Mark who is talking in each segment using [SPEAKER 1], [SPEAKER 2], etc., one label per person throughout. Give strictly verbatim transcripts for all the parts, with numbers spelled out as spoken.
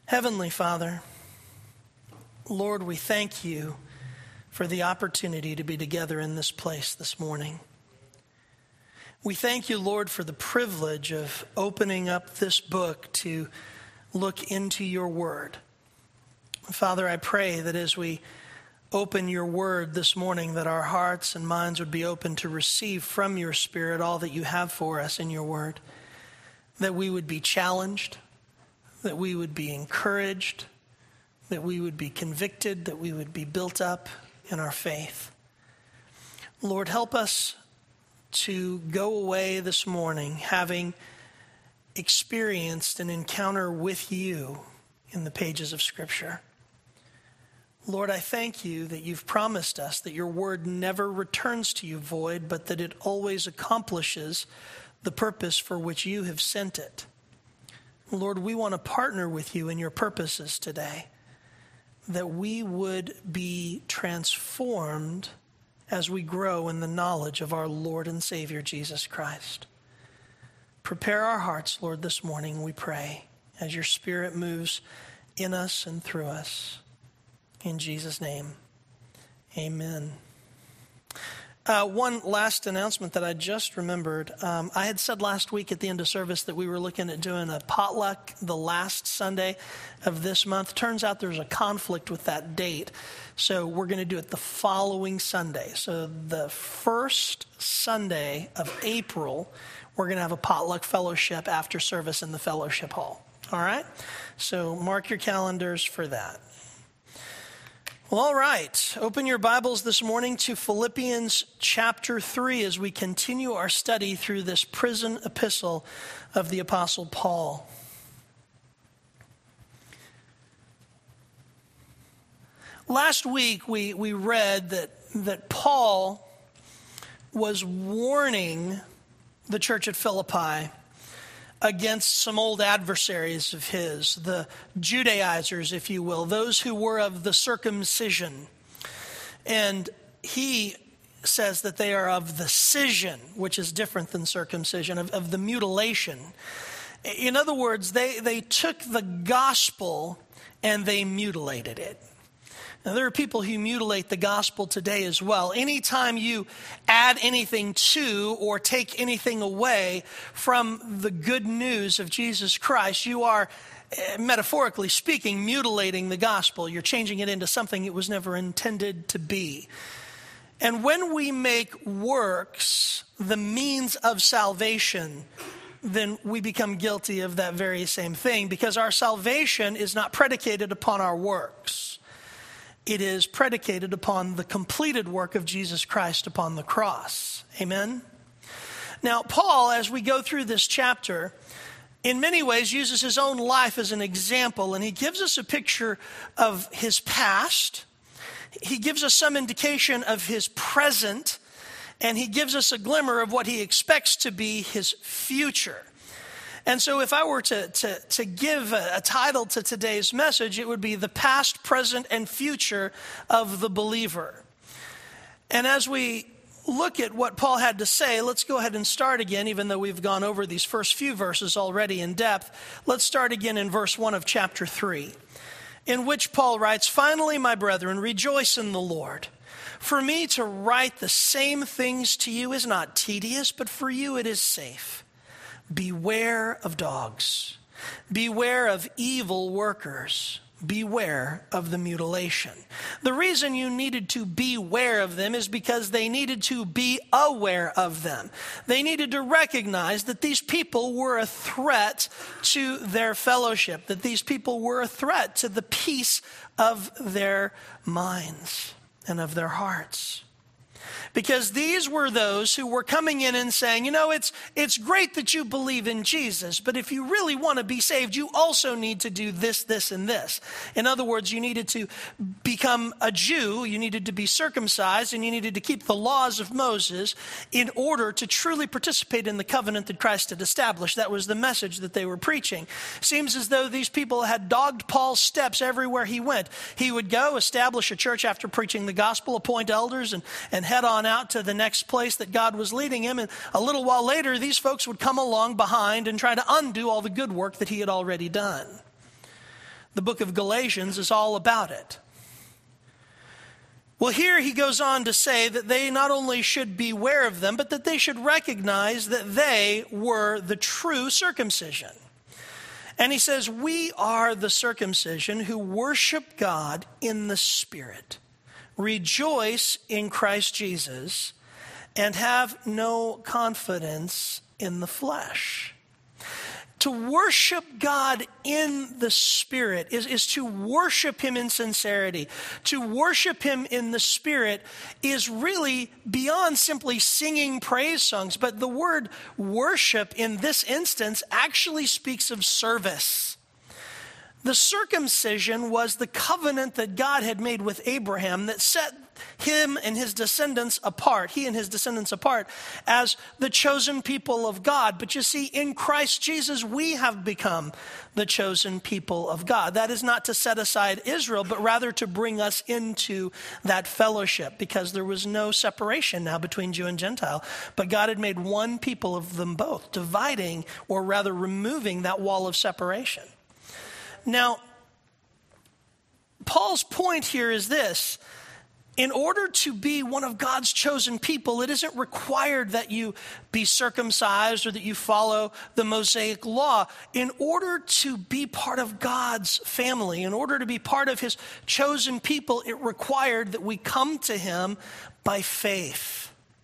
[SPEAKER 1] Heavenly Father, Lord, we thank you for the opportunity to be together in this place this morning. We thank you, Lord, for the privilege of opening up this book to look into your word. Father, I pray that as we open your word this morning, that our hearts and minds would be open to receive from your Spirit all that you have for us in your word, that we would be challenged, that we would be encouraged, that we would be convicted, that we would be built up in our faith. Lord, help us to go away this morning having experienced an encounter with you in the pages of Scripture. Lord, I thank you that you've promised us that your word never returns to you void, but that it always accomplishes the purpose for which you have sent it. Lord, we want to partner with you in your purposes today, that we would be transformed as we grow in the knowledge of our Lord and Savior, Jesus Christ. Prepare our hearts, Lord, this morning, we pray, as your Spirit moves in us and through us. In Jesus' name, amen. Uh, one last announcement that I just remembered. Um, I had said last week at the end of service that we were looking at doing a potluck the last Sunday of this month. Turns out there's a conflict with that date. So we're going to do it the following Sunday. So the first Sunday of April, we're going to have a potluck fellowship after service in the fellowship hall. All right? So mark your calendars for that. Well, all right. Open your Bibles this morning to Philippians chapter three as we continue our study through this prison epistle of the Apostle Paul. Last week we, we read that, that Paul was warning the church at Philippi against some old adversaries of his, the Judaizers, if you will, those who were of the circumcision. And he says that they are of the scission, which is different than circumcision, of, of the mutilation. In other words, they, they took the gospel and they mutilated it. Now, there are people who mutilate the gospel today as well. Anytime you add anything to or take anything away from the good news of Jesus Christ, you are, metaphorically speaking, mutilating the gospel. You're changing it into something it was never intended to be. And when we make works the means of salvation, then we become guilty of that very same thing, because our salvation is not predicated upon our works. It is predicated upon the completed work of Jesus Christ upon the cross. Amen? Now, Paul, as we go through this chapter, in many ways uses his own life as an example, and he gives us a picture of his past. He gives us some indication of his present, and he gives us a glimmer of what he expects to be his future. And so if I were to, to, to give a, a title to today's message, it would be The Past, Present, and Future of the Believer. And as we look at what Paul had to say, let's go ahead and start again, even though we've gone over these first few verses already in depth. Let's start again in verse one of chapter three, in which Paul writes, "Finally, my brethren, rejoice in the Lord. For me to write the same things to you is not tedious, but for you it is safe. Beware of dogs. Beware of evil workers. Beware of the mutilation." The reason you needed to beware of them is because they needed to be aware of them. They needed to recognize that these people were a threat to their fellowship, that these people were a threat to the peace of their minds and of their hearts. Because these were those who were coming in and saying, you know, it's it's great that you believe in Jesus, but if you really want to be saved, you also need to do this, this, and this. In other words, you needed to become a Jew, you needed to be circumcised, and you needed to keep the laws of Moses in order to truly participate in the covenant that Christ had established. That was the message that they were preaching. Seems as though these people had dogged Paul's steps everywhere he went. He would go, establish a church after preaching the gospel, appoint elders, and, and head on out to the next place that God was leading him. And a little while later, these folks would come along behind and try to undo all the good work that he had already done. the book of Galatians is all about it. Well, here he goes on to say that they not only should beware of them, but that they should recognize that they were the true circumcision. And he says, we are the circumcision who worship God in the Spirit, rejoice in Christ Jesus, and have no confidence in the flesh. To worship God in the Spirit is, is to worship him in sincerity. To worship him in the Spirit is really beyond simply singing praise songs, but the word worship in this instance actually speaks of service. The circumcision was the covenant that God had made with Abraham that set him and his descendants apart, he and his descendants apart as the chosen people of God. But you see, in Christ Jesus, we have become the chosen people of God. That is not to set aside Israel, but rather to bring us into that fellowship, because there was no separation now between Jew and Gentile. But God had made one people of them both, dividing, or rather removing that wall of separation. Now, Paul's point here is this. In order to be one of God's chosen people, it isn't required that you be circumcised or that you follow the Mosaic law. In order to be part of God's family, in order to be part of his chosen people, it required that we come to him by faith.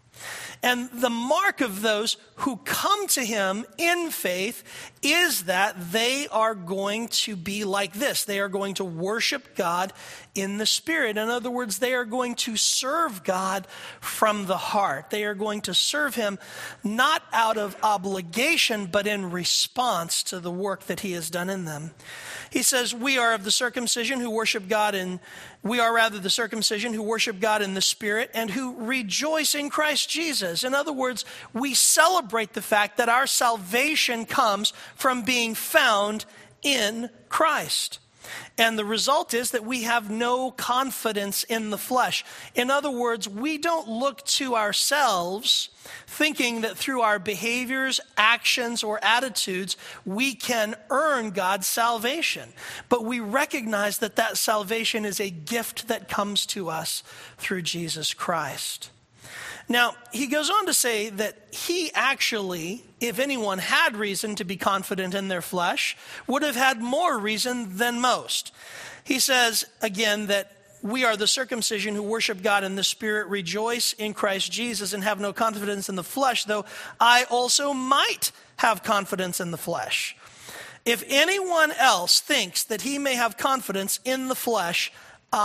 [SPEAKER 1] And the mark of those who come to him in faith is that they are going to be like this. They are going to worship God in the Spirit. In other words, they are going to serve God from the heart. They are going to serve him not out of obligation, but in response to the work that he has done in them. He says, we are of the circumcision who worship God in, we are rather the circumcision who worship God in the Spirit and who rejoice in Christ Jesus. In other words, we celebrate the fact that our salvation comes from being found in Christ. And the result is that we have no confidence in the flesh. In other words, we don't look to ourselves thinking that through our behaviors, actions, or attitudes, we can earn God's salvation. But we recognize that that salvation is a gift that comes to us through Jesus Christ. Now, he goes on to say that he actually, if anyone had reason to be confident in their flesh, would have had more reason than most. He says, again, that we are the circumcision who worship God in the Spirit, rejoice in Christ Jesus, and have no confidence in the flesh, though I also might have confidence in the flesh. If anyone else thinks that he may have confidence in the flesh,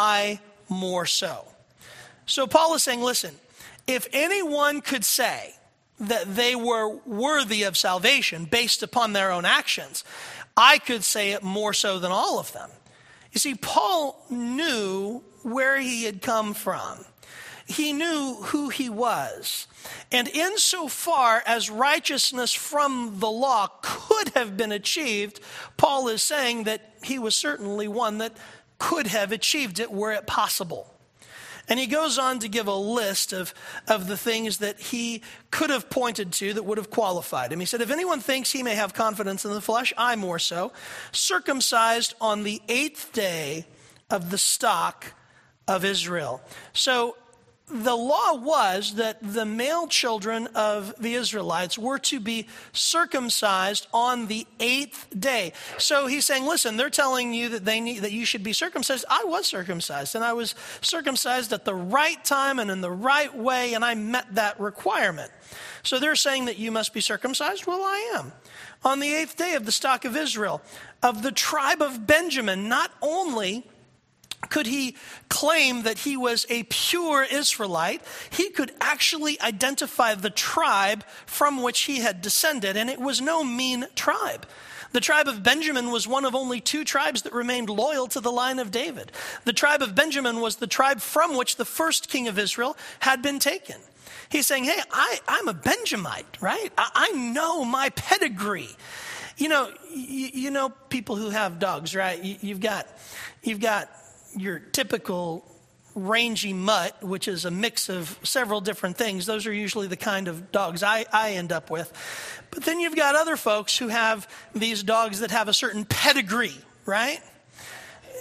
[SPEAKER 1] I more so. So Paul is saying, listen, if anyone could say that they were worthy of salvation based upon their own actions, I could say it more so than all of them. You see, Paul knew where he had come from. He knew who he was. And insofar as righteousness from the law could have been achieved, Paul is saying that he was certainly one that could have achieved it were it possible. And he goes on to give a list of, of the things that he could have pointed to that would have qualified him. He said, if anyone thinks he may have confidence in the flesh, I more so, circumcised on the eighth day of the stock of Israel. So the law was that the male children of the Israelites were to be circumcised on the eighth day. So he's saying, listen, they're telling you that they need, that you should be circumcised. I was circumcised, and I was circumcised at the right time and in the right way, and I met that requirement. So they're saying that you must be circumcised? Well, I am. On the eighth day of the stock of Israel, of the tribe of Benjamin, not only could he claim that he was a pure Israelite, he could actually identify the tribe from which he had descended, and it was no mean tribe. The tribe of Benjamin was one of only two tribes that remained loyal to the line of David. The tribe of Benjamin was the tribe from which the first king of Israel had been taken. He's saying, hey, I, I'm a Benjamite, right? I, I know my pedigree. You know, you, you know people who have dogs, right? You, you've got, you've got your typical rangy mutt, which is a mix of several different things. Those are usually the kind of dogs I, I end up with. But then you've got other folks who have these dogs that have a certain pedigree, right?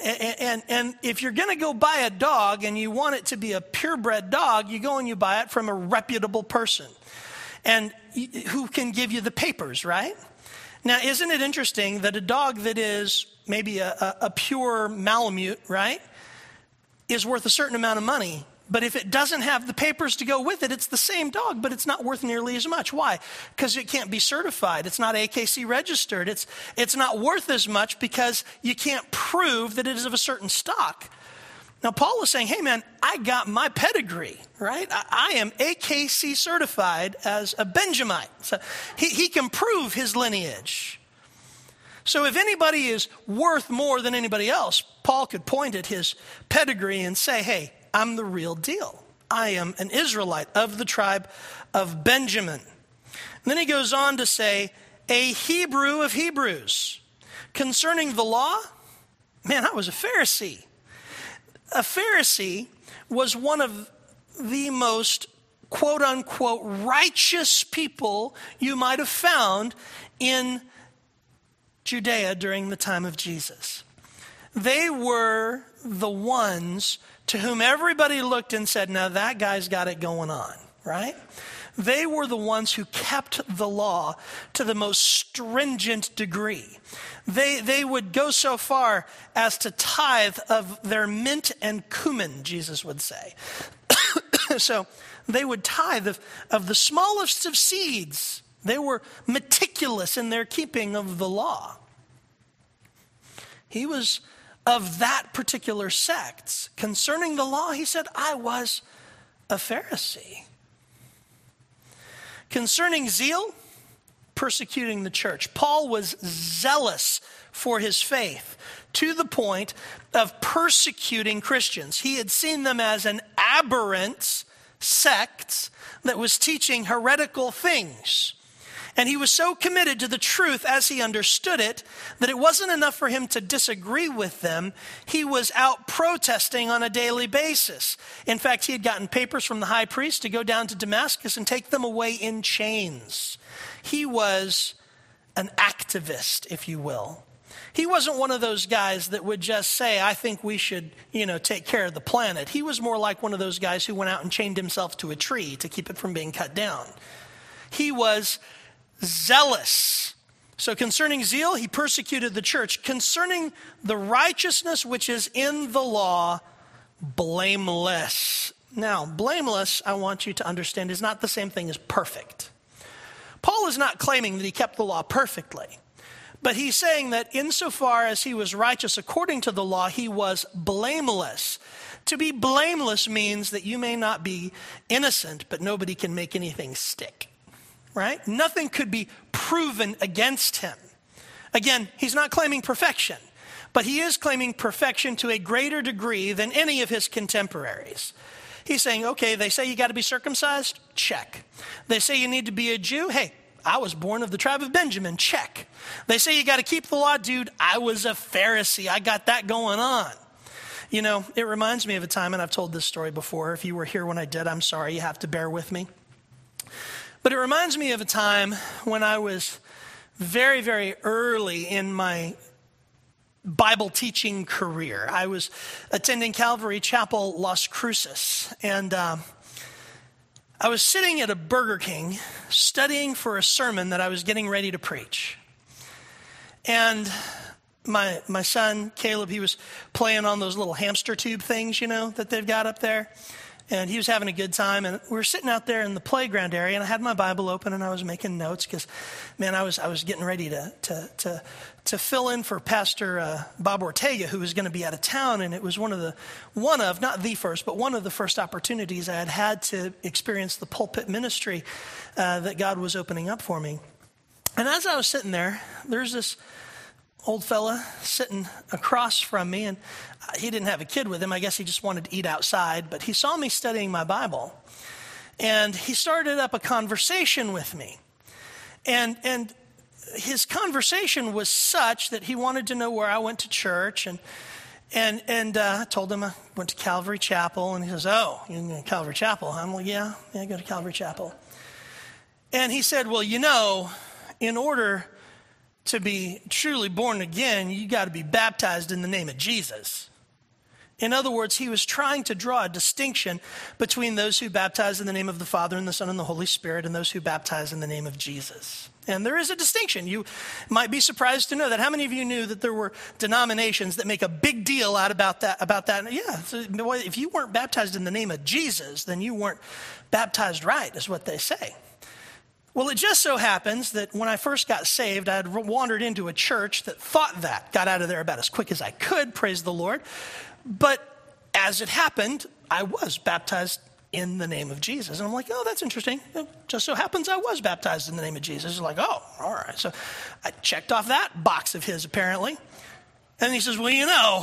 [SPEAKER 1] And, and, and if you're going to go buy a dog and you want it to be a purebred dog, you go and you buy it from a reputable person and who can give you the papers, right? Now, isn't it interesting that a dog that is maybe a, a, a pure Malamute, right, is worth a certain amount of money? But if it doesn't have the papers to go with it, it's the same dog, but it's not worth nearly as much. Why? Because it can't be certified. It's not A K C registered. It's, it's not worth as much because you can't prove that it is of a certain stock. Now, Paul is saying, hey, man, I got my pedigree, right? I, I am A K C certified as a Benjamite. So he, he can prove his lineage. So if anybody is worth more than anybody else, Paul could point at his pedigree and say, hey, I'm the real deal. I am an Israelite of the tribe of Benjamin. And then he goes on to say, a Hebrew of Hebrews. Concerning the law, man, I was a Pharisee. A Pharisee was one of the most quote unquote righteous people you might have found in Judea during the time of Jesus. They were the ones to whom everybody looked and said, now that guy's got it going on, right? They were the ones who kept the law to the most stringent degree. They, they would go so far as to tithe of their mint and cumin, Jesus would say. So they would tithe of, of the smallest of seeds. They were meticulous in their keeping of the law. He was of that particular sect. Concerning the law, he said, I was a Pharisee. Concerning zeal, persecuting the church. Paul was zealous for his faith to the point of persecuting Christians. He had seen them as an aberrant sect that was teaching heretical things. And he was so committed to the truth as he understood it that it wasn't enough for him to disagree with them. He was out protesting on a daily basis. In fact, he had gotten papers from the high priest to go down to Damascus and take them away in chains. He was an activist, if you will. He wasn't one of those guys that would just say, I think we should, you know, take care of the planet. He was more like one of those guys who went out and chained himself to a tree to keep it from being cut down. He was zealous. So concerning zeal, he persecuted the church. Concerning the righteousness which is in the law, blameless. Now, blameless, I want you to understand, is not the same thing as perfect. Paul is not claiming that he kept the law perfectly, but he's saying that insofar as he was righteous according to the law, he was blameless. To be blameless means that you may not be innocent, but nobody can make anything stick. Right? Nothing could be proven against him. Again, he's not claiming perfection, but he is claiming perfection to a greater degree than any of his contemporaries. He's saying, okay, they say you got to be circumcised? Check. They say you need to be a Jew? Hey, I was born of the tribe of Benjamin. Check. They say you got to keep the law? Dude, I was a Pharisee. I got that going on. You know, it reminds me of a time, and I've told this story before. If you were here when I did, I'm sorry. You have to bear with me. But it reminds me of a time when I was very, very early in my Bible teaching career. I was attending Calvary Chapel, Las Cruces, and uh, I was sitting at a Burger King studying for a sermon that I was getting ready to preach. And my my son, Caleb, he was playing on those little hamster tube things, you know, that they've got up there. And he was having a good time, and we were sitting out there in the playground area, and I had my Bible open, and I was making notes because, man, I was I was getting ready to to to, to fill in for Pastor uh, Bob Ortega, who was going to be out of town, and it was one of the one of not the first, but one of the first opportunities I had had to experience the pulpit ministry uh, that God was opening up for me. And as I was sitting there, there's this old fella sitting across from me, and he didn't have a kid with him. I guess he just wanted to eat outside, but he saw me studying my Bible, and he started up a conversation with me. And and his conversation was such that he wanted to know where I went to church, and and and uh, I told him I went to Calvary Chapel, and he says, "Oh, you go to Calvary Chapel?" I'm like, "Yeah, yeah, I go to Calvary Chapel." And he said, "Well, you know, in order to be truly born again, you got to be baptized in the name of Jesus. In other words, he was trying to draw a distinction between those who baptize in the name of the Father and the Son and the Holy Spirit and those who baptize in the name of Jesus. And there is a distinction. You might be surprised to know that. How many of you knew that there were denominations that make a big deal out about that? About that? Yeah, so if you weren't baptized in the name of Jesus, then you weren't baptized right, is what they say. Well, it just so happens that when I first got saved, I had wandered into a church that thought that. Got out of there about as quick as I could, praise the Lord. But as it happened, I was baptized in the name of Jesus. And I'm like, oh, that's interesting. It just so happens I was baptized in the name of Jesus. It's like, oh, all right. So I checked off that box of his, apparently. And he says, well, you know,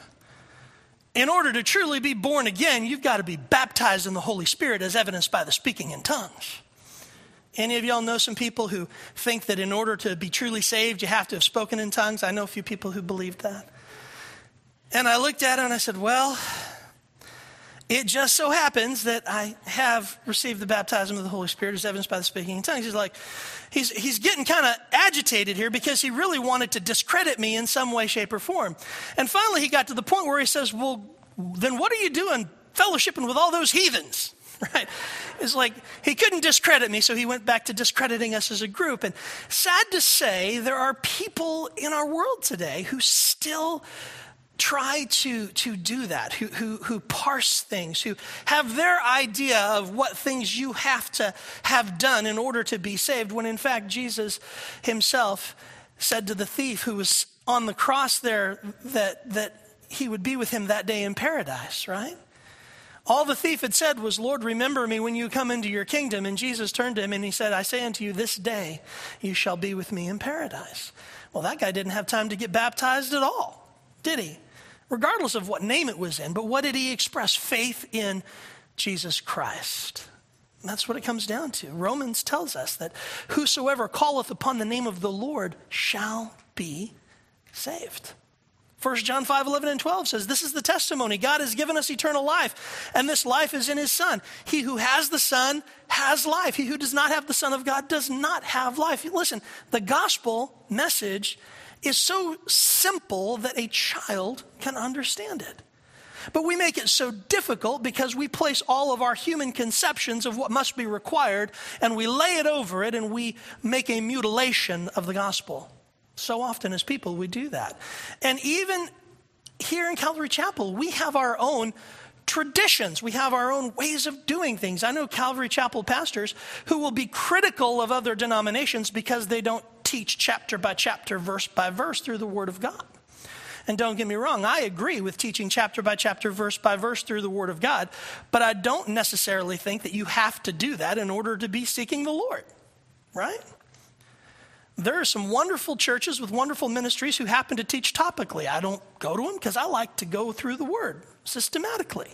[SPEAKER 1] in order to truly be born again, you've got to be baptized in the Holy Spirit as evidenced by the speaking in tongues. Any of y'all know some people who think that in order to be truly saved, you have to have spoken in tongues? I know a few people who believe that. And I looked at it and I said, well, it just so happens that I have received the baptism of the Holy Spirit as evidenced by the speaking in tongues. He's like, he's he's getting kind of agitated here because he really wanted to discredit me in some way, shape, or form. And finally he got to the point where he says, well, then what are you doing fellowshipping with all those heathens? Right? It's like he couldn't discredit me, so he went back to discrediting us as a group. And sad to say, there are people in our world today who still try to, to do that, who, who, who parse things, who have their idea of what things you have to have done in order to be saved, when in fact Jesus himself said to the thief who was on the cross there that, that he would be with him that day in paradise, right? All the thief had said was, Lord, remember me when you come into your kingdom. And Jesus turned to him and he said, I say unto you, this day you shall be with me in paradise. Well, that guy didn't have time to get baptized at all, did he? Regardless of what name it was in, but what did he express? Faith in Jesus Christ. And that's what it comes down to. Romans tells us that whosoever calleth upon the name of the Lord shall be saved. First John five, eleven, and twelve says, this is the testimony. God has given us eternal life, and this life is in his Son. He who has the Son has life. He who does not have the Son of God does not have life. Listen, the gospel message is so simple that a child can understand it. But we make it so difficult because we place all of our human conceptions of what must be required and we lay it over it and we make a mutilation of the gospel. So often as people, we do that. And even here in Calvary Chapel, we have our own traditions. We have our own ways of doing things. I know Calvary Chapel pastors who will be critical of other denominations because they don't teach chapter by chapter, verse by verse through the Word of God. And don't get me wrong, I agree with teaching chapter by chapter, verse by verse through the Word of God, but I don't necessarily think that you have to do that in order to be seeking the Lord, right? There are some wonderful churches with wonderful ministries who happen to teach topically. I don't go to them because I like to go through the Word systematically.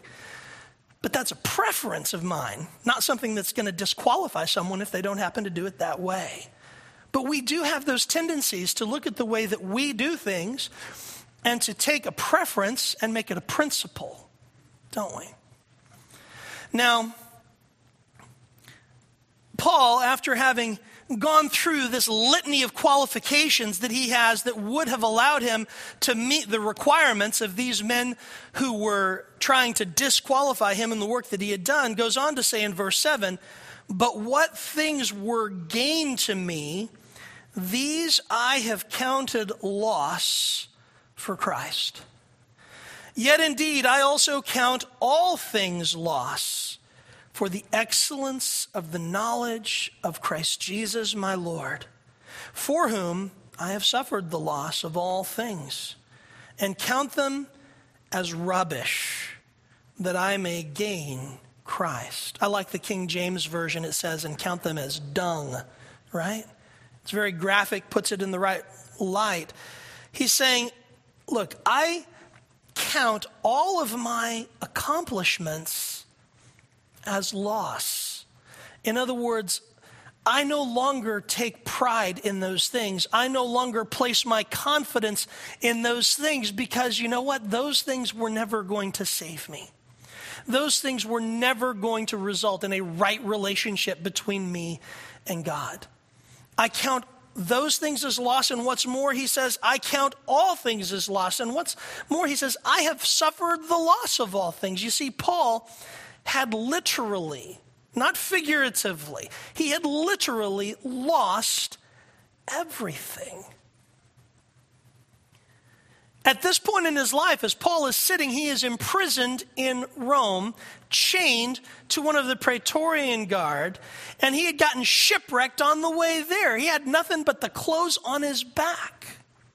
[SPEAKER 1] But that's a preference of mine, not something that's going to disqualify someone if they don't happen to do it that way. But we do have those tendencies to look at the way that we do things and to take a preference and make it a principle, don't we? Now, Paul, after having gone through this litany of qualifications that he has that would have allowed him to meet the requirements of these men who were trying to disqualify him in the work that he had done, goes on to say in verse seven, but what things were gain to me, these I have counted loss for Christ. Yet indeed I also count all things loss for the excellence of the knowledge of Christ Jesus my Lord, for whom I have suffered the loss of all things, and count them as rubbish, that I may gain Christ. I like the King James Version. It says, and count them as dung, right? It's very graphic, puts it in the right light. He's saying, look, I count all of my accomplishments as loss. In other words, I no longer take pride in those things. I no longer place my confidence in those things because you know what? Those things were never going to save me. Those things were never going to result in a right relationship between me and God. I count those things as loss, and what's more, he says, I count all things as loss. And what's more, he says, I have suffered the loss of all things. You see, Paul had literally, not figuratively, he had literally lost everything. At this point in his life, as Paul is sitting, he is imprisoned in Rome, chained to one of the Praetorian Guard, and he had gotten shipwrecked on the way there. He had nothing but the clothes on his back.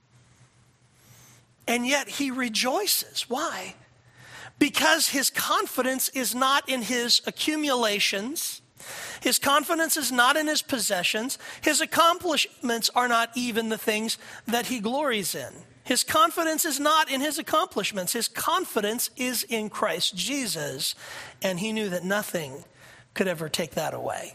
[SPEAKER 1] And yet he rejoices. Why? Because his confidence is not in his accumulations. His confidence is not in his possessions. His accomplishments are not even the things that he glories in. His confidence is not in his accomplishments. His confidence is in Christ Jesus, and he knew that nothing could ever take that away.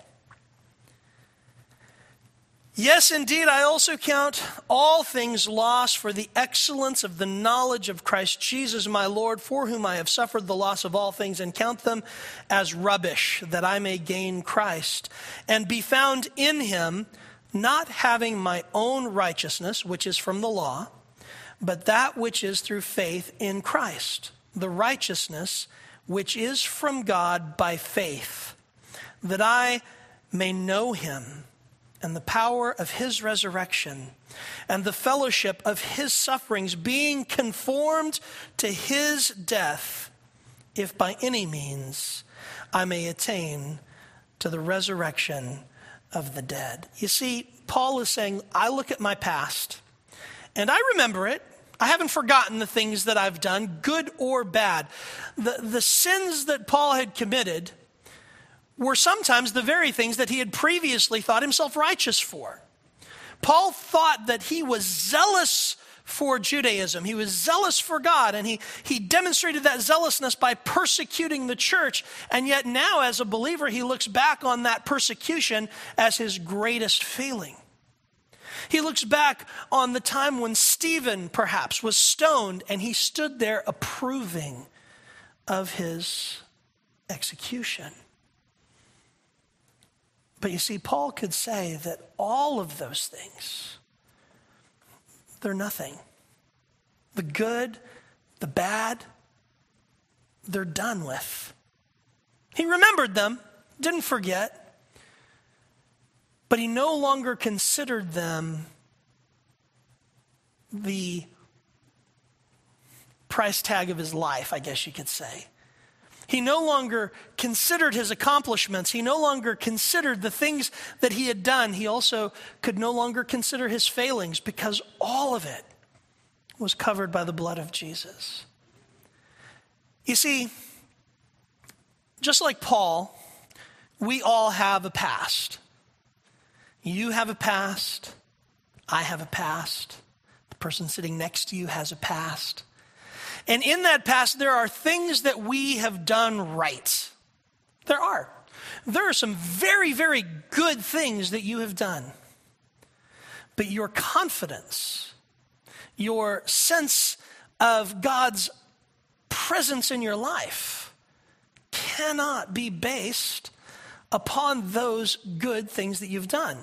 [SPEAKER 1] Yes, indeed, I also count all things lost for the excellence of the knowledge of Christ Jesus, my Lord, for whom I have suffered the loss of all things, and count them as rubbish, that I may gain Christ, and be found in him, not having my own righteousness, which is from the law, but that which is through faith in Christ, the righteousness which is from God by faith, that I may know him and the power of his resurrection and the fellowship of his sufferings, being conformed to his death, if by any means I may attain to the resurrection of the dead. You see, Paul is saying, I look at my past, and I remember it. I haven't forgotten the things that I've done, good or bad. The, the sins that Paul had committed were sometimes the very things that he had previously thought himself righteous for. Paul thought that he was zealous for Judaism. He was zealous for God, and he, he demonstrated that zealousness by persecuting the church. And yet now, as a believer, he looks back on that persecution as his greatest failing. He looks back on the time when Stephen, perhaps, was stoned, and he stood there approving of his execution. But you see, Paul could say that all of those things, they're nothing. The good, the bad, they're done with. He remembered them, didn't forget. But he no longer considered them the price tag of his life, I guess you could say. He no longer considered his accomplishments. He no longer considered the things that he had done. He also could no longer consider his failings, because all of it was covered by the blood of Jesus. You see, just like Paul, we all have a past. You have a past. I have a past. The person sitting next to you has a past. And in that past, there are things that we have done right. There are. There are some very, very good things that you have done. But your confidence, your sense of God's presence in your life cannot be based upon those good things that you've done.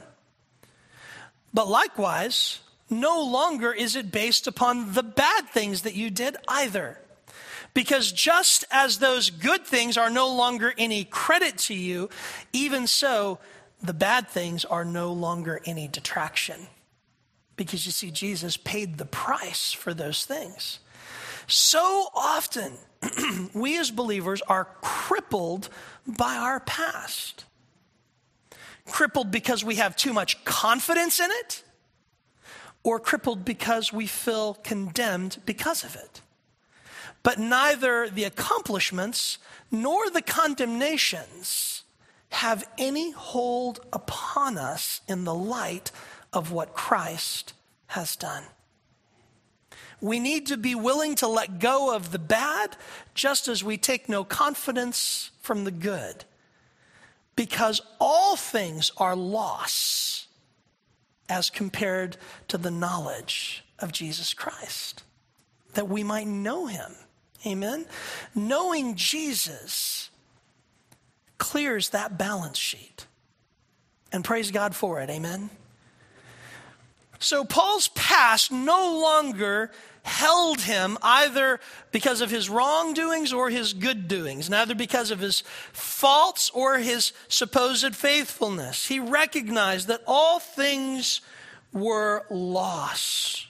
[SPEAKER 1] But likewise, no longer is it based upon the bad things that you did either. Because just as those good things are no longer any credit to you, even so, the bad things are no longer any detraction. Because you see, Jesus paid the price for those things. So often, we as believers are crippled by our past. Crippled because we have too much confidence in it, or crippled because we feel condemned because of it. But neither the accomplishments nor the condemnations have any hold upon us in the light of what Christ has done. We need to be willing to let go of the bad, just as we take no confidence from the good. Because all things are loss as compared to the knowledge of Jesus Christ, that we might know him. Amen? Knowing Jesus clears that balance sheet. And praise God for it. Amen? So Paul's past no longer held him either because of his wrongdoings or his good doings, neither because of his faults or his supposed faithfulness. He recognized that all things were loss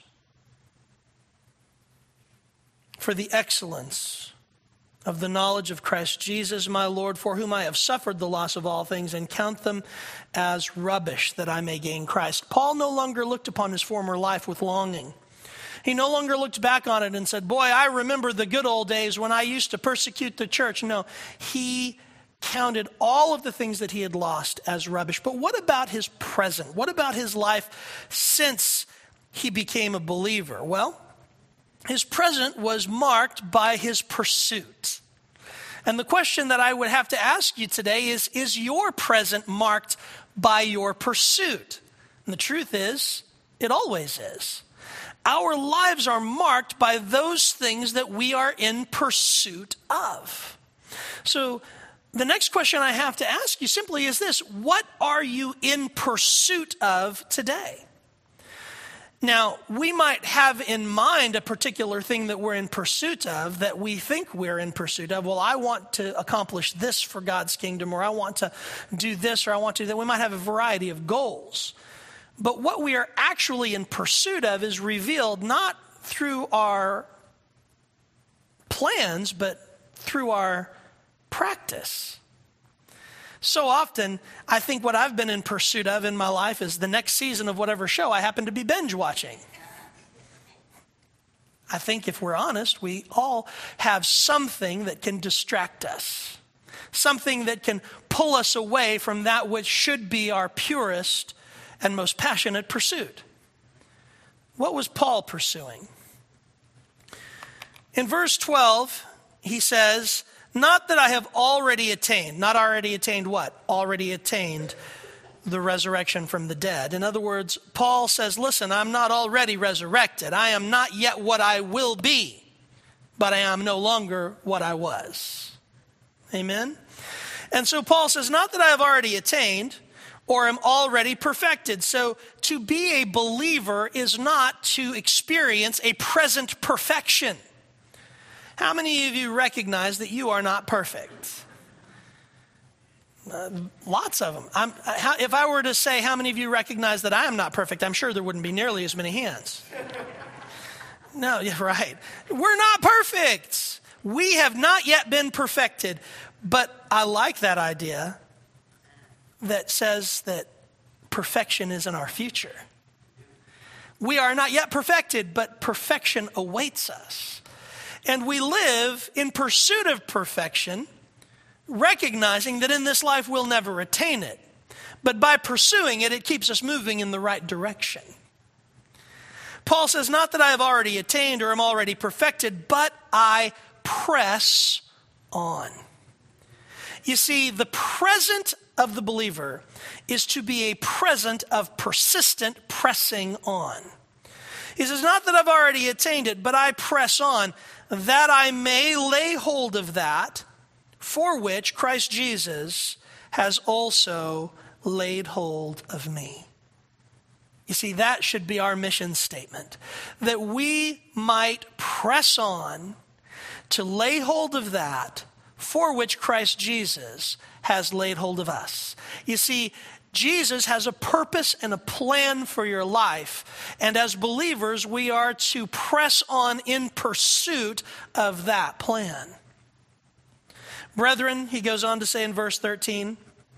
[SPEAKER 1] for the excellence of the knowledge of Christ Jesus, my Lord, for whom I have suffered the loss of all things and count them as rubbish that I may gain Christ. Paul no longer looked upon his former life with longing. He no longer looked back on it and said, boy, I remember the good old days when I used to persecute the church. No, he counted all of the things that he had lost as rubbish. But what about his present? What about his life since he became a believer? Well, his present was marked by his pursuit. And the question that I would have to ask you today is, is your present marked by your pursuit? And the truth is, it always is. Our lives are marked by those things that we are in pursuit of. So the next question I have to ask you simply is this: what are you in pursuit of today? Now, we might have in mind a particular thing that we're in pursuit of, that we think we're in pursuit of. Well, I want to accomplish this for God's kingdom, or I want to do this, or I want to do that. We might have a variety of goals. But what we are actually in pursuit of is revealed not through our plans, but through our practice. So often, I think what I've been in pursuit of in my life is the next season of whatever show I happen to be binge watching. I think if we're honest, we all have something that can distract us, something that can pull us away from that which should be our purest and most passionate pursuit. What was Paul pursuing? In verse twelve, he says, not that I have already attained. Not already attained what? Already attained the resurrection from the dead. In other words, Paul says, listen, I'm not already resurrected. I am not yet what I will be, but I am no longer what I was. Amen? And so Paul says, not that I have already attained or am already perfected. So to be a believer is not to experience a present perfection. How many of you recognize that you are not perfect? Uh, lots of them. I'm, how, if I were to say how many of you recognize that I am not perfect, I'm sure there wouldn't be nearly as many hands. No, you're right. We're not perfect. We have not yet been perfected. But I like that idea that says that perfection is in our future. We are not yet perfected, but perfection awaits us. And we live in pursuit of perfection, recognizing that in this life we'll never attain it. But by pursuing it, it keeps us moving in the right direction. Paul says, not that I have already attained or am already perfected, but I press on. You see, the present of the believer is to be a present of persistent pressing on. He says, not that I've already attained it, but I press on, that I may lay hold of that for which Christ Jesus has also laid hold of me. You see, that should be our mission statement, that we might press on to lay hold of that for which Christ Jesus has laid hold of us. You see, Jesus has a purpose and a plan for your life. And as believers, we are to press on in pursuit of that plan. Brethren, he goes on to say in verse thirteen,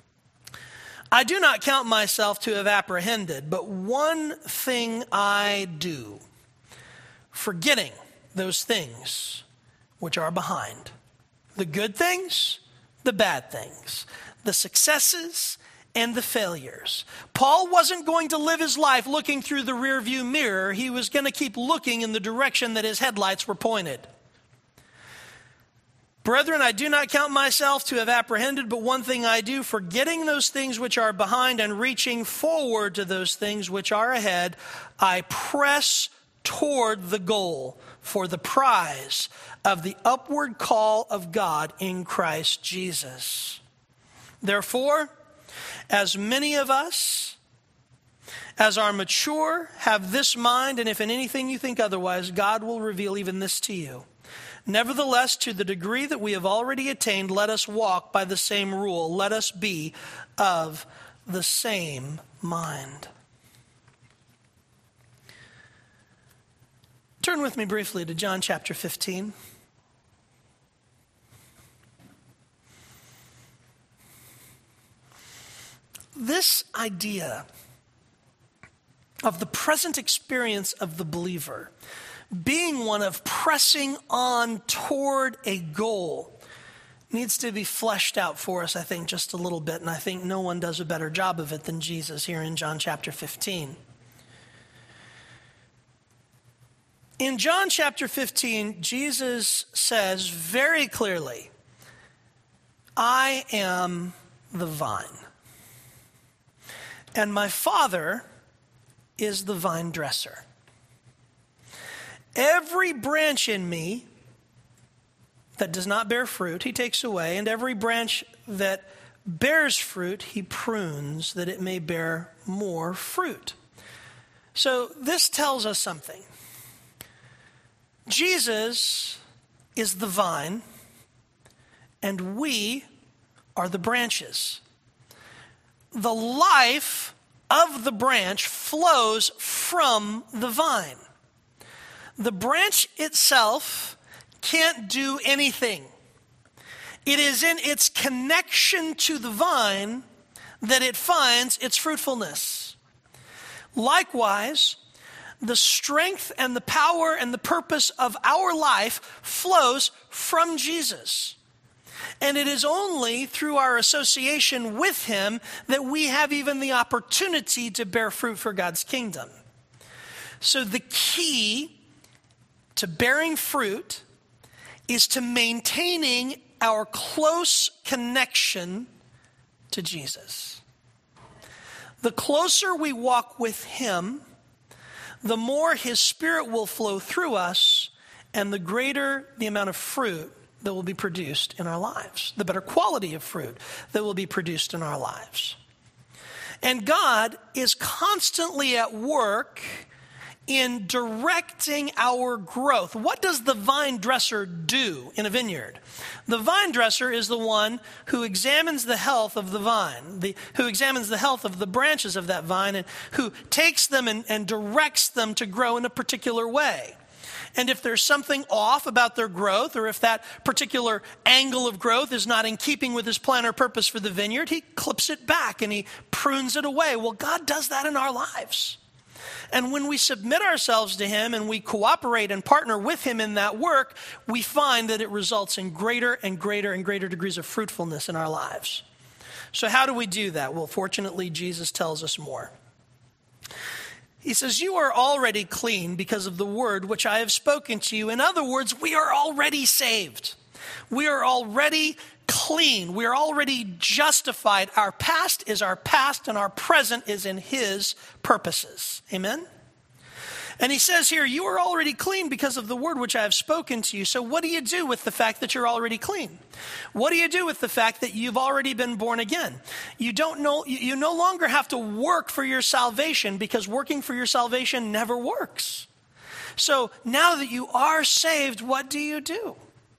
[SPEAKER 1] I do not count myself to have apprehended, but one thing I do, forgetting those things which are behind. The good things, the bad things, the successes, and the failures. Paul wasn't going to live his life looking through the rearview mirror. He was going to keep looking in the direction that his headlights were pointed. Brethren, I do not count myself to have apprehended, but one thing I do, forgetting those things which are behind and reaching forward to those things which are ahead, I press toward the goal for the prize of the upward call of God in Christ Jesus. Therefore, as many of us As are mature, have this mind, and if in anything you think otherwise, God will reveal even this to you. Nevertheless, to the degree that we have already attained, let us walk by the same rule. Let us be of the same mind. Turn with me briefly to John chapter fifteen. This idea of the present experience of the believer being one of pressing on toward a goal needs to be fleshed out for us, I think, just a little bit. And I think no one does a better job of it than Jesus here in John chapter fifteen. In John chapter fifteen, Jesus says very clearly, I am the vine, and my Father is the vine dresser. Every branch in me that does not bear fruit, he takes away, and every branch that bears fruit, he prunes that it may bear more fruit. So this tells us something. Jesus is the vine, and we are the branches. The life of the branch flows from the vine. The branch itself can't do anything. It is in its connection to the vine that it finds its fruitfulness. Likewise, the strength and the power and the purpose of our life flows from Jesus. And it is only through our association with him that we have even the opportunity to bear fruit for God's kingdom. So the key to bearing fruit is to maintaining our close connection to Jesus. The closer we walk with him, the more his Spirit will flow through us, and the greater the amount of fruit that will be produced in our lives, the better quality of fruit that will be produced in our lives. And God is constantly at work in directing our growth. What does the vine dresser do in a vineyard? The vine dresser is the one who examines the health of the vine, the, who examines the health of the branches of that vine, and who takes them and, and directs them to grow in a particular way. And if there's something off about their growth, or if that particular angle of growth is not in keeping with his plan or purpose for the vineyard, he clips it back and he prunes it away. Well, God does that in our lives. And when we submit ourselves to him and we cooperate and partner with him in that work, we find that it results in greater and greater and greater degrees of fruitfulness in our lives. So how do we do that? Well, fortunately, Jesus tells us more. He says, you are already clean because of the word which I have spoken to you. In other words, we are already saved. We are already clean. We are already justified. Our past is our past, and our present is in his purposes. Amen? And he says here, you are already clean because of the word which I have spoken to you. So what do you do with the fact that you're already clean? What do you do with the fact that you've already been born again? You don't know, you no longer have to work for your salvation, because working for your salvation never works. So now that you are saved, what do you do?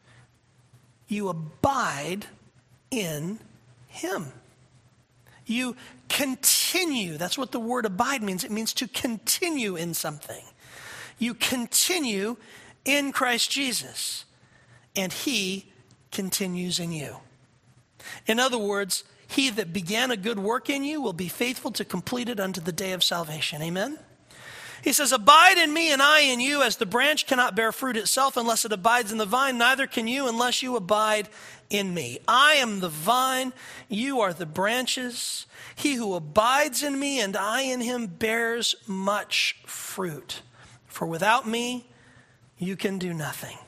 [SPEAKER 1] You abide in him. You continue. That's what the word abide means. It means to continue in something. You continue in Christ Jesus, and he continues in you. In other words, he that began a good work in you will be faithful to complete it unto the day of salvation. Amen? He says, abide in me and I in you, as the branch cannot bear fruit itself unless it abides in the vine, neither can you unless you abide in me. I am the vine, you are the branches. He who abides in me and I in him bears much fruit. For without me, you can do nothing.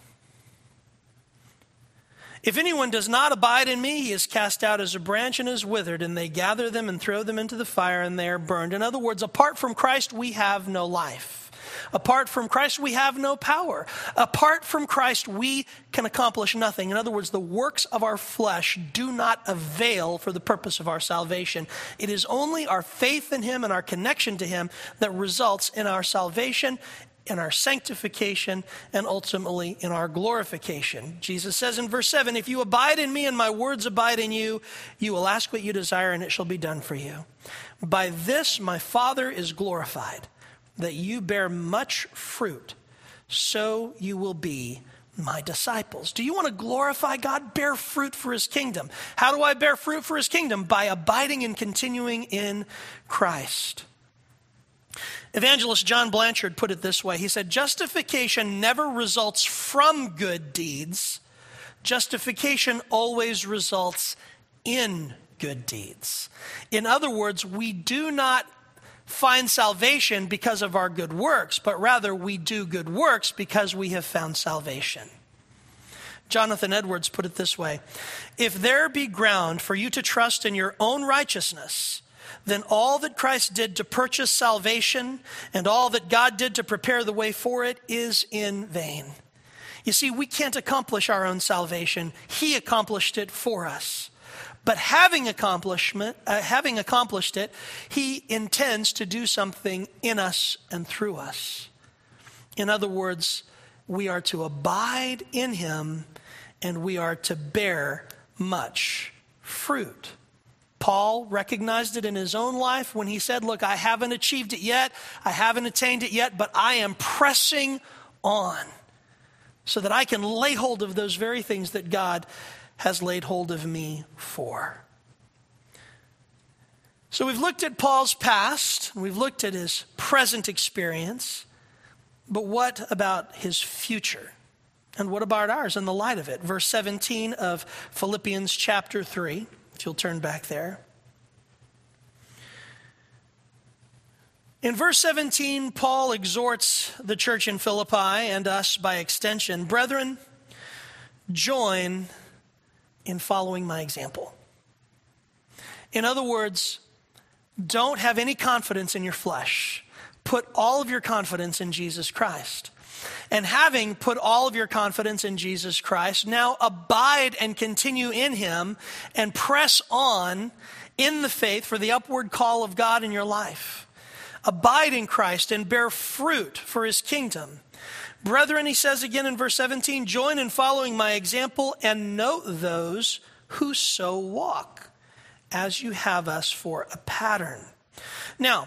[SPEAKER 1] If anyone does not abide in me, he is cast out as a branch and is withered, and they gather them and throw them into the fire, and they are burned. In other words, apart from Christ, we have no life. Apart from Christ, we have no power. Apart from Christ, we can accomplish nothing. In other words, the works of our flesh do not avail for the purpose of our salvation. It is only our faith in him and our connection to him that results in our salvation, in our sanctification, and ultimately in our glorification. Jesus says in verse seven, if you abide in me and my words abide in you, you will ask what you desire and it shall be done for you. By this my Father is glorified, that you bear much fruit, so you will be my disciples. Do you want to glorify God? Bear fruit for his kingdom. How do I bear fruit for his kingdom? By abiding and continuing in Christ. Evangelist John Blanchard put it this way. He said, justification never results from good deeds. Justification always results in good deeds. In other words, we do not find salvation because of our good works, but rather we do good works because we have found salvation. Jonathan Edwards put it this way. If there be ground for you to trust in your own righteousness, then all that Christ did to purchase salvation and all that God did to prepare the way for it is in vain. You see, we can't accomplish our own salvation. He accomplished it for us. But having accomplishment, uh, having accomplished it, he intends to do something in us and through us. In other words, we are to abide in him and we are to bear much fruit. Paul recognized it in his own life when he said, look, I haven't achieved it yet. I haven't attained it yet, but I am pressing on so that I can lay hold of those very things that God has laid hold of me for. So we've looked at Paul's past, we've looked at his present experience, but what about his future? And what about ours in the light of it? Verse seventeen of Philippians chapter three, if you'll turn back there. In verse seventeen, Paul exhorts the church in Philippi and us by extension, brethren, join in following my example. In other words, don't have any confidence in your flesh. Put all of your confidence in Jesus Christ. And having put all of your confidence in Jesus Christ, now abide and continue in him and press on in the faith for the upward call of God in your life. Abide in Christ and bear fruit for his kingdom. Brethren, he says again in verse seventeen, join in following my example and note those who so walk, as you have us for a pattern. Now,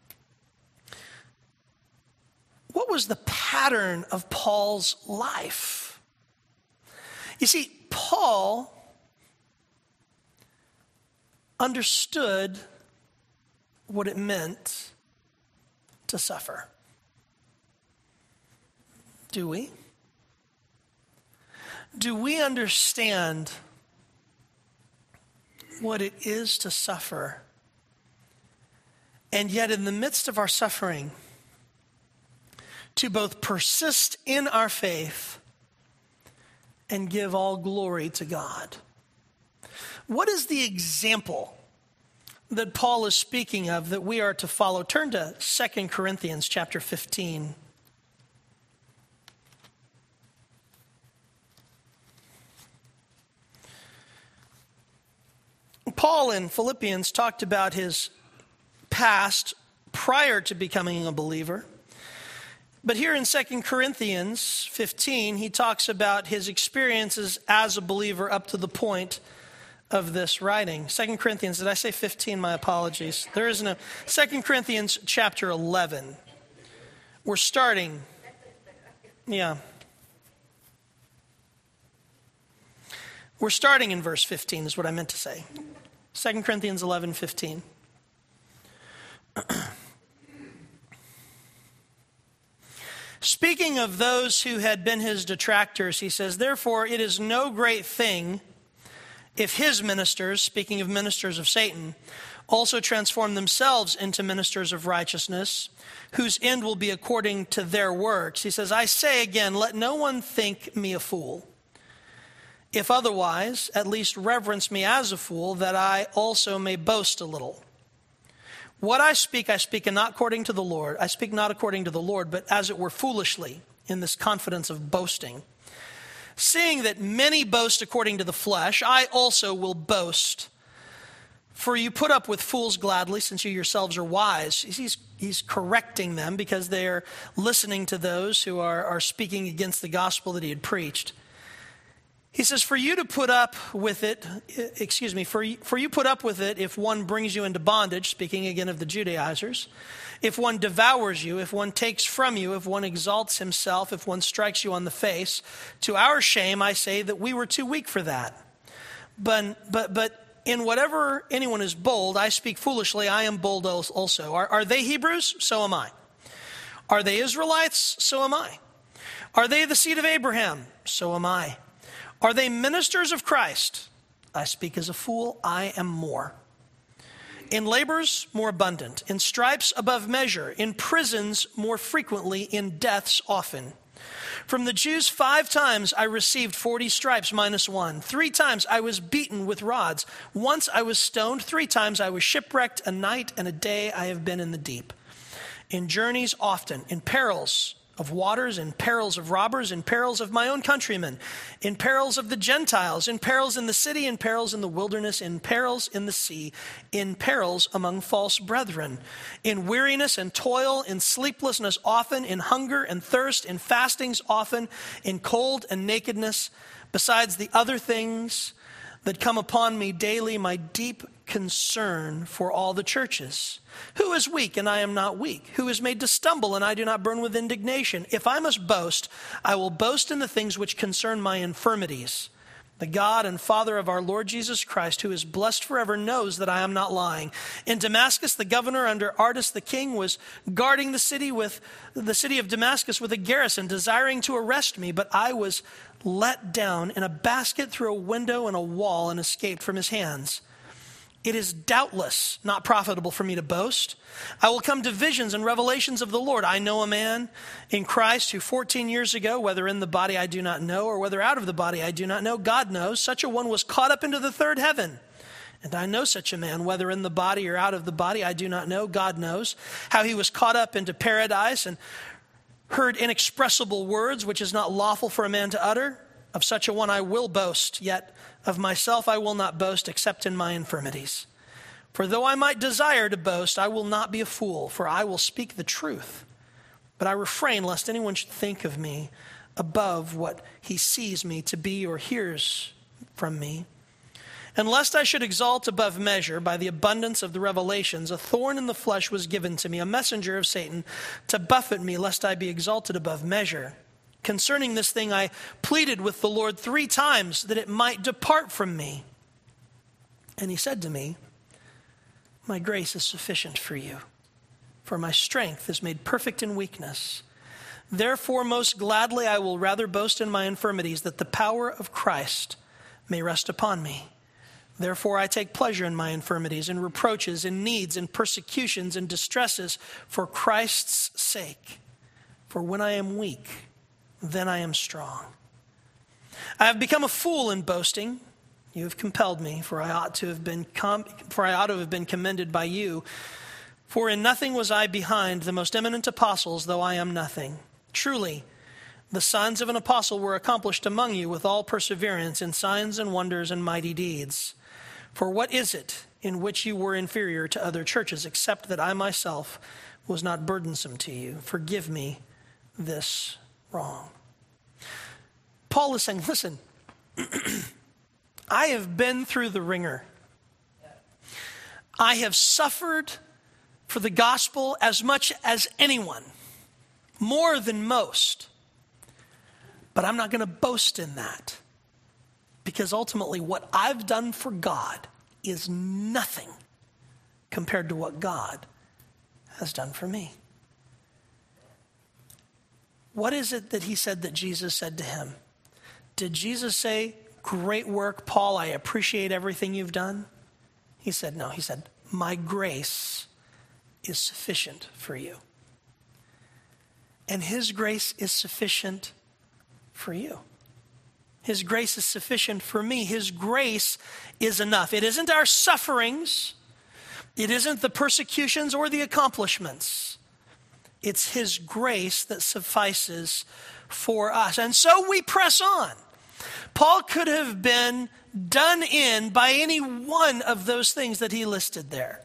[SPEAKER 1] what was the pattern of Paul's life? You see, Paul understood what it meant to suffer. Do we? Do we understand what it is to suffer? And yet in the midst of our suffering, to both persist in our faith and give all glory to God. What is the example that Paul is speaking of that we are to follow? Turn to Second Corinthians chapter fifteen. Paul in Philippians talked about his past prior to becoming a believer. But here in Second Corinthians fifteen, he talks about his experiences as a believer up to the point of this writing. Second Corinthians, did I say fifteen? My apologies. There is no. Second Corinthians chapter eleven. We're starting. Yeah. We're starting in verse fifteen is what I meant to say. Second Corinthians eleven fifteen. Speaking of those who had been his detractors, he says, therefore it is no great thing if his ministers, speaking of ministers of Satan, also transform themselves into ministers of righteousness, whose end will be according to their works. He says, I say again, let no one think me a fool. If otherwise, at least reverence me as a fool, that I also may boast a little. What I speak, I speak not according to the Lord. I speak not according to the Lord, but as it were foolishly, in this confidence of boasting. Seeing that many boast according to the flesh, I also will boast. For you put up with fools gladly, since you yourselves are wise. He's, he's correcting them because they're listening to those who are, are speaking against the gospel that he had preached. He says, for you to put up with it, excuse me, for you, for you put up with it if one brings you into bondage, speaking again of the Judaizers, if one devours you, if one takes from you, if one exalts himself, if one strikes you on the face. To our shame, I say that we were too weak for that. But, but, but in whatever anyone is bold, I speak foolishly, I am bold also. Are, are they Hebrews? So am I. Are they Israelites? So am I. Are they the seed of Abraham? So am I. Are they ministers of Christ? I speak as a fool, I am more. In labors, more abundant. In stripes, above measure. In prisons, more frequently. In deaths, often. From the Jews, five times I received forty stripes minus one. Three times I was beaten with rods. Once I was stoned. Three times I was shipwrecked. A night and a day I have been in the deep. In journeys, often. In perils of waters, in perils of robbers, in perils of my own countrymen, in perils of the Gentiles, in perils in the city, in perils in the wilderness, in perils in the sea, in perils among false brethren, in weariness and toil, in sleeplessness often, in hunger and thirst, in fastings often, in cold and nakedness, besides the other things that come upon me daily, my deep concern for all the churches. Who is weak and I am not weak? Who is made to stumble and I do not burn with indignation? If I must boast, I will boast in the things which concern my infirmities. The God and Father of our Lord Jesus Christ, who is blessed forever, knows that I am not lying. In Damascus, the governor under Artas the king was guarding the city with the city of Damascus with a garrison, desiring to arrest me, but I was let down in a basket through a window in a wall and escaped from his hands. It is doubtless not profitable for me to boast. I will come to visions and revelations of the Lord. I know a man in Christ who fourteen years ago, whether in the body I do not know, or whether out of the body I do not know, God knows, such a one was caught up into the third heaven. And I know such a man, whether in the body or out of the body I do not know, God knows, how he was caught up into paradise and heard inexpressible words, which is not lawful for a man to utter. Of such a one I will boast, yet of myself I will not boast except in my infirmities. For though I might desire to boast, I will not be a fool, for I will speak the truth. But I refrain lest anyone should think of me above what he sees me to be or hears from me. And lest I should exalt above measure by the abundance of the revelations, a thorn in the flesh was given to me, a messenger of Satan, to buffet me lest I be exalted above measure. Concerning this thing, I pleaded with the Lord three times that it might depart from me. And he said to me, my grace is sufficient for you, for my strength is made perfect in weakness. Therefore, most gladly I will rather boast in my infirmities, that the power of Christ may rest upon me. Therefore, I take pleasure in my infirmities, in reproaches, in needs, in persecutions, in distresses, for Christ's sake. For when I am weak, then I am strong. I have become a fool in boasting. You have compelled me, for I ought to have been com- for I ought to have been commended by you. For in nothing was I behind the most eminent apostles, though I am nothing. Truly, the signs of an apostle were accomplished among you with all perseverance in signs and wonders and mighty deeds. For what is it in which you were inferior to other churches, except that I myself was not burdensome to you? Forgive me this wrong. Paul is saying, listen, I have been through the ringer. I have suffered for the gospel as much as anyone, more than most. But I'm not going to boast in that, because ultimately what I've done for God is nothing compared to what God has done for me. What is it that he said that Jesus said to him? Did Jesus say, great work, Paul, I appreciate everything you've done? He said, no. He said, my grace is sufficient for you. And his grace is sufficient for you. His grace is sufficient for me. His grace is enough. It isn't our sufferings It isn't the persecutions or the accomplishments. It's his grace that suffices for us. And so we press on. Paul could have been done in by any one of those things that he listed there.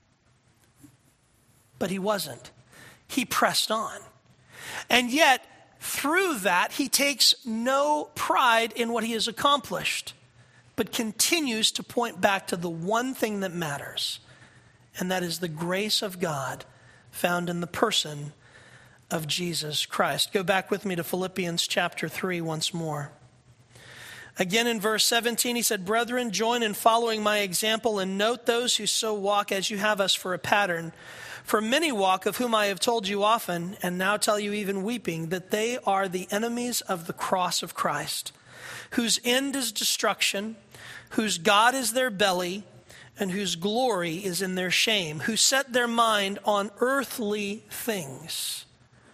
[SPEAKER 1] But he wasn't. He pressed on. And yet, through that, he takes no pride in what he has accomplished, but continues to point back to the one thing that matters, and that is the grace of God found in the person of Jesus Christ. Go back with me to Philippians chapter three once more. Again in verse seventeen, he said, "Brethren, join in following my example and note those who so walk as you have us for a pattern. For many walk, of whom I have told you often, and now tell you even weeping, that they are the enemies of the cross of Christ, whose end is destruction, whose God is their belly, and whose glory is in their shame, who set their mind on earthly things.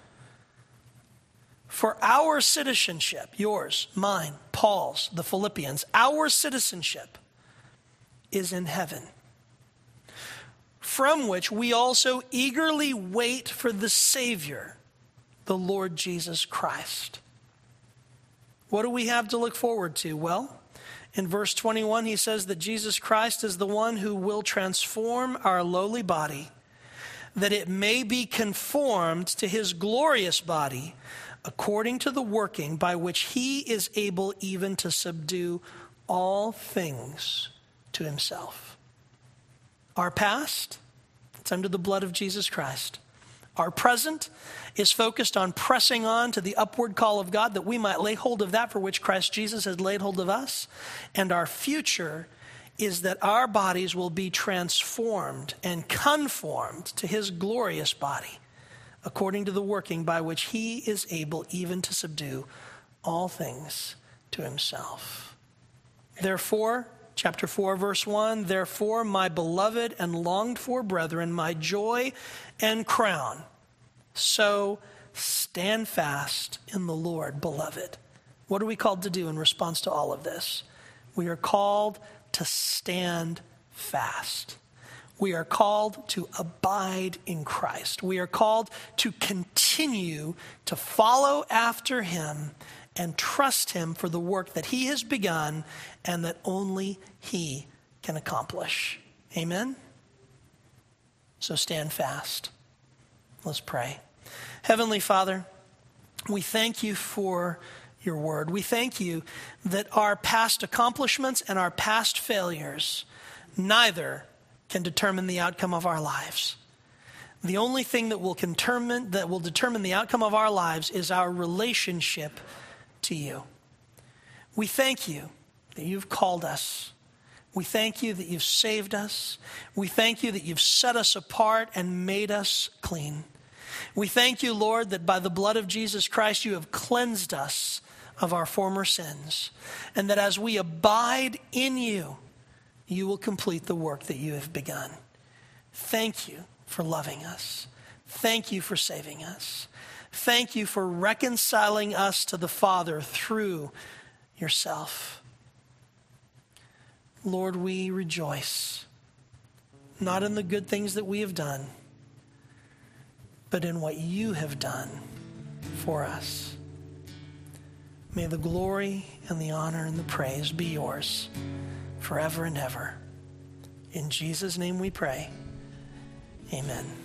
[SPEAKER 1] For our citizenship," yours, mine, Paul's, the Philippians, "our citizenship is in heaven, from which we also eagerly wait for the Savior, the Lord Jesus Christ." What do we have to look forward to? Well, in verse twenty-one, he says that Jesus Christ is the one who will transform our lowly body, that it may be conformed to his glorious body, according to the working by which he is able even to subdue all things to himself. Our past, it's under the blood of Jesus Christ. Our present is focused on pressing on to the upward call of God, that we might lay hold of that for which Christ Jesus has laid hold of us. And our future is that our bodies will be transformed and conformed to his glorious body, according to the working by which he is able even to subdue all things to himself. Therefore, chapter four, verse one, "Therefore, my beloved and longed for brethren, my joy and crown, so stand fast in the Lord, beloved." What are we called to do in response to all of this? We are called to stand fast. We are called to abide in Christ. We are called to continue to follow after him and trust him for the work that he has begun and that only he can accomplish. Amen? So stand fast. Let's pray. Heavenly Father, we thank you for your word. We thank you that our past accomplishments and our past failures neither can determine the outcome of our lives. The only thing that will determine, that will determine the outcome of our lives is our relationship to you. We thank you that you've called us. We thank you that you've saved us. We thank you that you've set us apart and made us clean. We thank you, Lord, that by the blood of Jesus Christ, you have cleansed us of our former sins, and that as we abide in you, you will complete the work that you have begun. Thank you for loving us. Thank you for saving us. Thank you for reconciling us to the Father through yourself. Lord, we rejoice, not in the good things that we have done, but in what you have done for us. May the glory and the honor and the praise be yours forever and ever. In Jesus' name we pray. Amen.